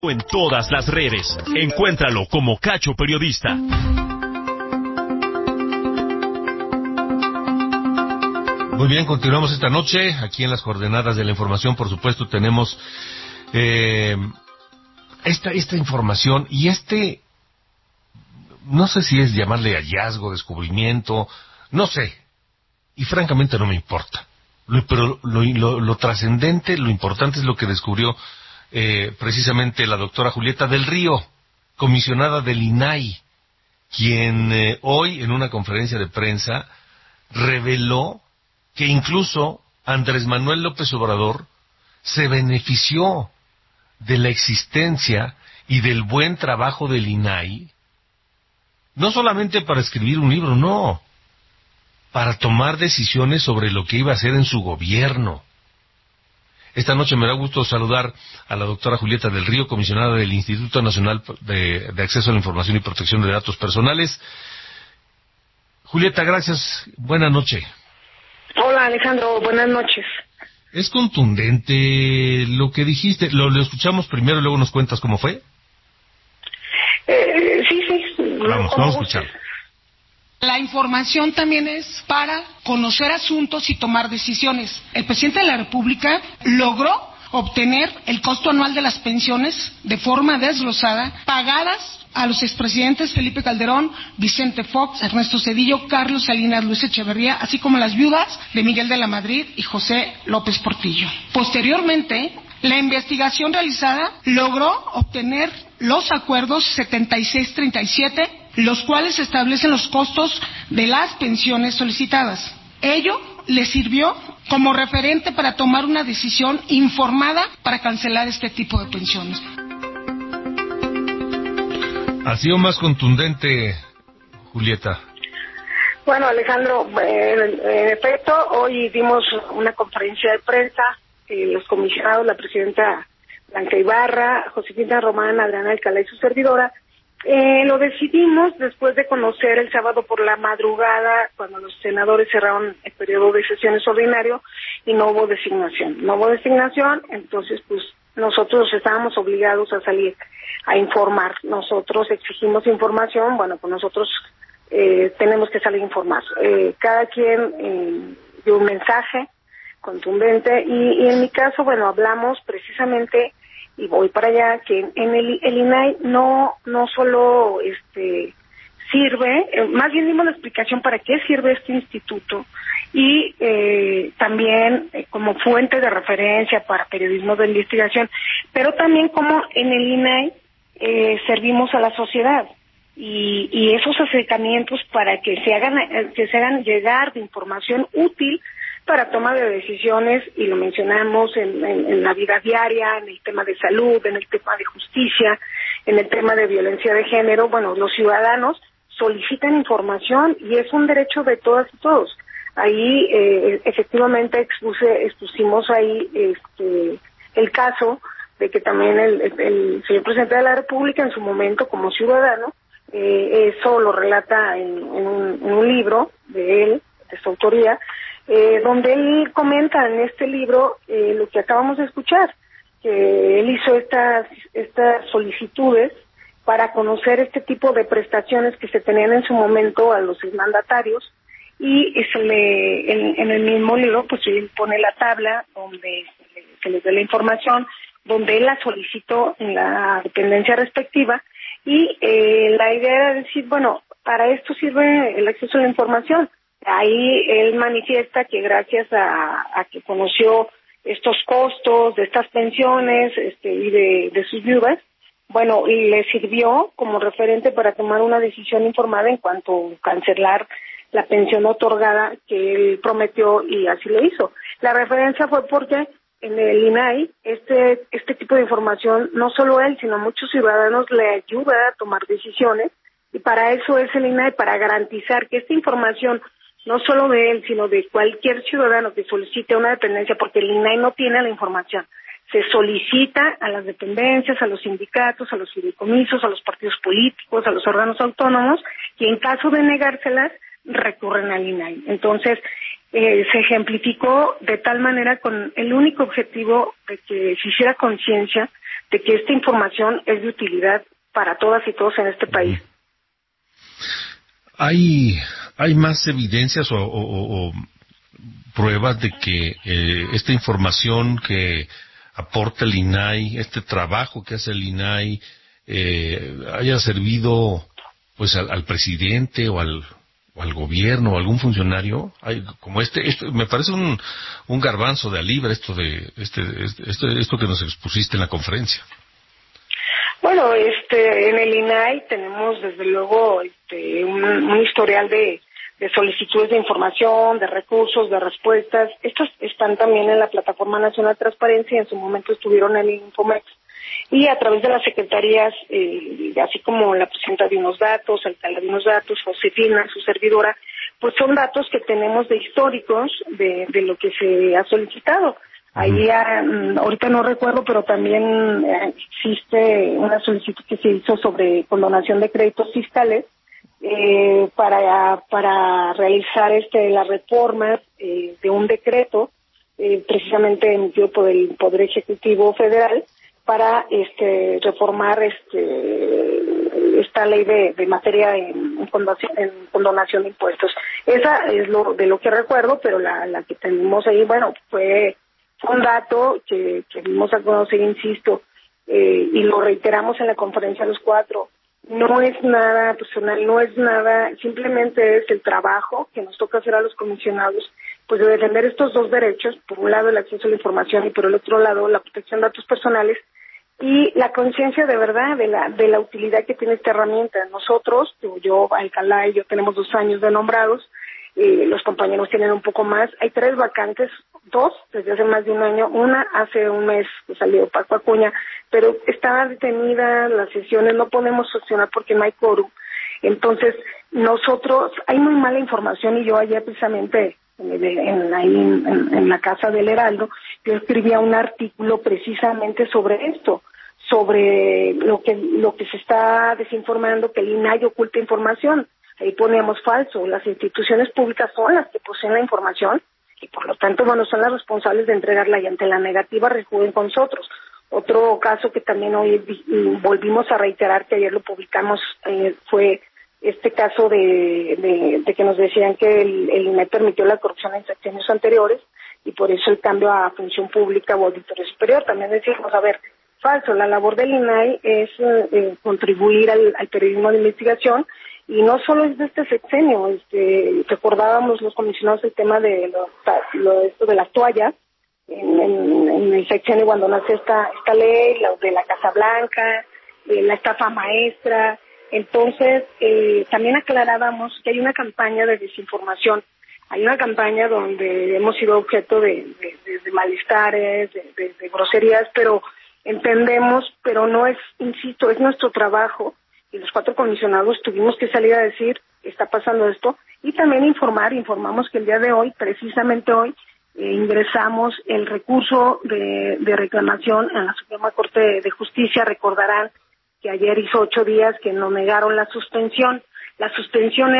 En todas las redes. Encuéntralo como Cacho Periodista. Muy bien, continuamos esta noche. Aquí en las coordenadas de la información, por supuesto, tenemos esta información y no sé si es llamarle hallazgo, descubrimiento, no sé. Y francamente no me importa. Pero lo trascendente, lo importante es lo que descubrió precisamente la doctora Julieta del Río, comisionada del INAI, quien hoy en una conferencia de prensa reveló que incluso Andrés Manuel López Obrador se benefició de la existencia y del buen trabajo del INAI, no solamente para escribir un libro, no, para tomar decisiones sobre lo que iba a hacer en su gobierno. Esta noche me da gusto saludar a la doctora Julieta del Río, comisionada del Instituto Nacional de Acceso a la Información y Protección de Datos Personales. Julieta, gracias. Buenas noches. Hola, Alejandro. Buenas noches. Es contundente lo que dijiste. Lo escuchamos primero y luego nos cuentas cómo fue. Sí. Vamos a escuchar. La información también es para conocer asuntos y tomar decisiones. El presidente de la República logró obtener el costo anual de las pensiones de forma desglosada, pagadas a los expresidentes Felipe Calderón, Vicente Fox, Ernesto Zedillo, Carlos Salinas, Luis Echeverría, así como las viudas de Miguel de la Madrid y José López Portillo. Posteriormente, la investigación realizada logró obtener los acuerdos 7637, los cuales establecen los costos de las pensiones solicitadas. Ello le sirvió como referente para tomar una decisión informada para cancelar este tipo de pensiones. ¿Ha sido más contundente, Julieta? Bueno, Alejandro, en efecto, hoy dimos una conferencia de prensa, los comisionados, la presidenta Blanca Ibarra, Josefina Román, Adriana Alcalá y su servidora. Lo decidimos después de conocer el sábado por la madrugada, cuando los senadores cerraron el periodo de sesiones ordinario y no hubo designación. No hubo designación, entonces pues nosotros estábamos obligados a salir a informar. Nosotros exigimos información, bueno, pues nosotros tenemos que salir a informar. Cada quien dio un mensaje contundente y en mi caso, bueno, hablamos precisamente, y voy para allá, que en el INAI no solo sirve, más bien dimos la explicación para qué sirve este instituto y también como fuente de referencia para periodismo de investigación, pero también como en el INAI servimos a la sociedad y esos acercamientos para que se hagan llegar de información útil para toma de decisiones, y lo mencionamos en la vida diaria, en el tema de salud, en el tema de justicia, en el tema de violencia de género. Bueno, los ciudadanos solicitan información y es un derecho de todas y todos. Ahí efectivamente expusimos ahí el caso de que también el señor presidente de la República en su momento como ciudadano, eso lo relata en un libro de él, de su autoría, donde él comenta en este libro lo que acabamos de escuchar, que él hizo estas solicitudes para conocer este tipo de prestaciones que se tenían en su momento a los mandatarios, y en el mismo libro pues él pone la tabla donde se les da la información, donde él la solicitó en la dependencia respectiva, y la idea era decir, bueno, para esto sirve el acceso a la información. Ahí él manifiesta que gracias a que conoció estos costos de estas pensiones y de sus viudas, bueno, y le sirvió como referente para tomar una decisión informada en cuanto a cancelar la pensión otorgada que él prometió, y así lo hizo. La referencia fue porque en el INAI este tipo de información, no solo él, sino muchos ciudadanos le ayuda a tomar decisiones, y para eso es el INAI, para garantizar que esta información, no solo de él, sino de cualquier ciudadano que solicite una dependencia, porque el INAI no tiene la información, se solicita a las dependencias, a los sindicatos, a los fideicomisos, a los partidos políticos, a los órganos autónomos, y en caso de negárselas, recurren al INAI. Entonces, se ejemplificó de tal manera con el único objetivo de que se hiciera conciencia de que esta información es de utilidad para todas y todos en este país. ¿Hay más evidencias o pruebas de que esta información que aporta el INAI, este trabajo que hace el INAI, haya servido pues al presidente o al gobierno o algún funcionario? Como esto me parece un garbanzo de a libre, esto que nos expusiste en la conferencia. Bueno, en el INAI tenemos desde luego un historial de solicitudes de información, de recursos, de respuestas. Estos están también en la Plataforma Nacional de Transparencia y en su momento estuvieron en el Infomex. Y a través de las secretarías, así como la presidenta de unos datos, alcalde de unos datos, Josefina, su servidora, pues son datos que tenemos de históricos de lo que se ha solicitado. Ahí, ahorita no recuerdo, pero también existe una solicitud que se hizo sobre condonación de créditos fiscales para realizar las reformas de un decreto precisamente emitido por el Poder Ejecutivo Federal para reformar esta ley de materia en condonación de impuestos. Esa es de lo que recuerdo, pero la que tenemos ahí, bueno, fue un dato que dimos a conocer, insisto, y lo reiteramos en la conferencia los cuatro. No es nada personal, no es nada, simplemente es el trabajo que nos toca hacer a los comisionados, pues de defender estos dos derechos, por un lado el acceso a la información y por el otro lado la protección de datos personales, y la conciencia de verdad de la utilidad que tiene esta herramienta. Nosotros, yo, Alcalá y yo tenemos 2 años de nombrados, los compañeros tienen un poco más. Hay 3 vacantes, 2 desde hace más de un año, una hace un mes que salió Paco Acuña, pero está detenida las sesiones, no podemos sesionar porque no hay quórum. Entonces, nosotros, hay muy mala información, y yo ayer precisamente en la Casa del Heraldo, yo escribía un artículo precisamente sobre esto, sobre lo que se está desinformando, que el INAI oculta información. Ahí ponemos falso. Las instituciones públicas son las que poseen la información y por lo tanto, bueno, son las responsables de entregarla, y ante la negativa recurren con nosotros. Otro caso que también hoy volvimos a reiterar, que ayer lo publicamos, fue este caso de que nos decían que el INAI permitió la corrupción en sexenios anteriores y por eso el cambio a función pública o auditoría superior. También decíamos, a ver, falso, la labor del INAI es contribuir al periodismo de investigación, y no solo es de este sexenio. Recordábamos los comisionados el tema de esto de las toallas en el sexenio cuando nace esta ley, lo de la Casa Blanca, la estafa maestra. Entonces, también aclarábamos que hay una campaña de desinformación, hay una campaña donde hemos sido objeto de malestares, de groserías, pero entendemos, pero no es, insisto, es nuestro trabajo, y los 4 comisionados tuvimos que salir a decir, está pasando esto, y también informamos que el día de hoy, precisamente hoy, ingresamos el recurso de reclamación en la Suprema Corte de Justicia. Recordarán que ayer hizo 8 días que nos negaron la suspensión. La suspensión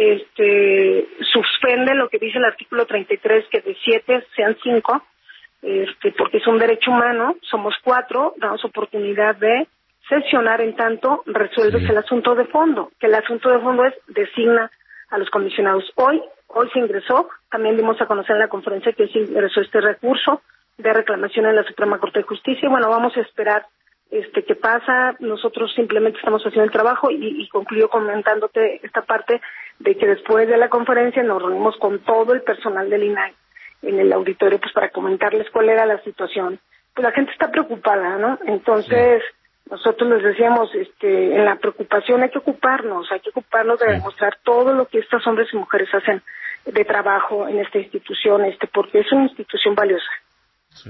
suspende lo que dice el artículo 33, que de 7 sean 5, porque es un derecho humano, somos 4, damos oportunidad de sesionar en tanto resuelves el asunto de fondo, que el asunto de fondo es designa a los comisionados. Hoy se ingresó, también dimos a conocer en la conferencia que se ingresó este recurso de reclamación en la Suprema Corte de Justicia, y bueno, vamos a esperar qué pasa. Nosotros simplemente estamos haciendo el trabajo, y concluyo comentándote esta parte de que después de la conferencia nos reunimos con todo el personal del INAI en el auditorio, pues para comentarles cuál era la situación. Pues la gente está preocupada, ¿no? Entonces, nosotros les decíamos, en la preocupación hay que ocuparnos de demostrar todo lo que estos hombres y mujeres hacen de trabajo en esta institución, porque es una institución valiosa. Sí.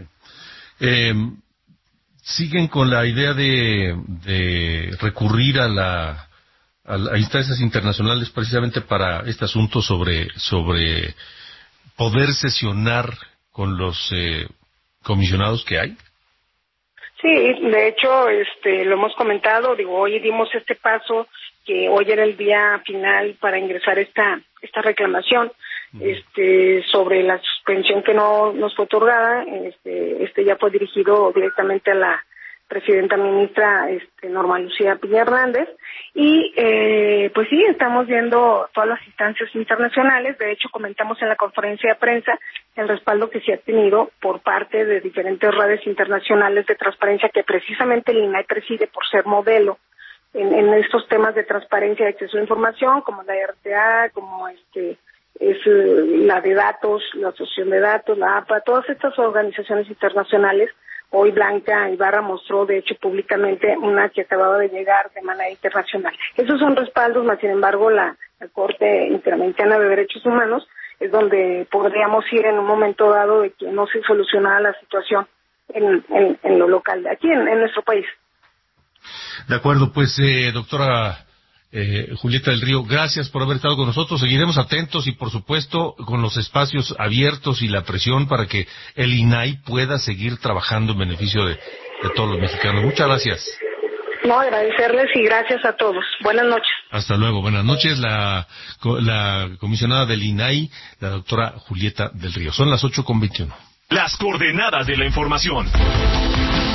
¿Siguen con la idea de recurrir a instancias internacionales precisamente para este asunto sobre poder sesionar con los comisionados que hay? Sí, de hecho, lo hemos comentado, hoy dimos este paso, que hoy era el día final para ingresar esta reclamación, sobre la suspensión que no nos fue otorgada. Ya fue dirigido directamente a presidenta ministra Norma Lucía Piña Hernández, y pues sí, estamos viendo todas las instancias internacionales. De hecho, comentamos en la conferencia de prensa el respaldo que se ha tenido por parte de diferentes redes internacionales de transparencia que precisamente el INAI preside por ser modelo en estos temas de transparencia de acceso a información, como la RTA, como es la de datos, la Asociación de Datos, la APA, todas estas organizaciones internacionales. Hoy Blanca Ibarra mostró, de hecho, públicamente una que acababa de llegar de manera internacional. Esos son respaldos, más sin embargo, la Corte Interamericana de Derechos Humanos es donde podríamos ir en un momento dado de que no se solucionara la situación en lo local, aquí en nuestro país. De acuerdo, pues, doctora Julieta del Río, gracias por haber estado con nosotros. Seguiremos atentos y, por supuesto, con los espacios abiertos y la presión para que el INAI pueda seguir trabajando en beneficio de todos los mexicanos. Muchas gracias. No, agradecerles y gracias a todos. Buenas noches. Hasta luego. Buenas noches. La comisionada del INAI, la doctora Julieta del Río. Son las 8:21. Las coordenadas de la información.